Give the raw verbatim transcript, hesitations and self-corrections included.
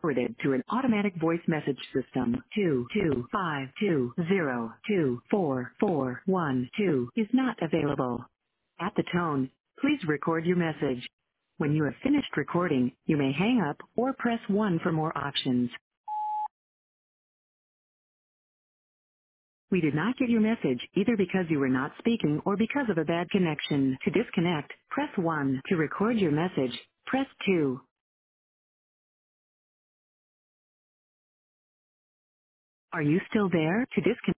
forwarded to an automatic voice message system. two two five two zero two four four one two is not available. At the tone, please record your message. When you have finished recording, you may hang up or press one for more options. We did not get your message either because you were not speaking or because of a bad connection. To disconnect, press one. To record your message, press two. Are you still there? To disconnect.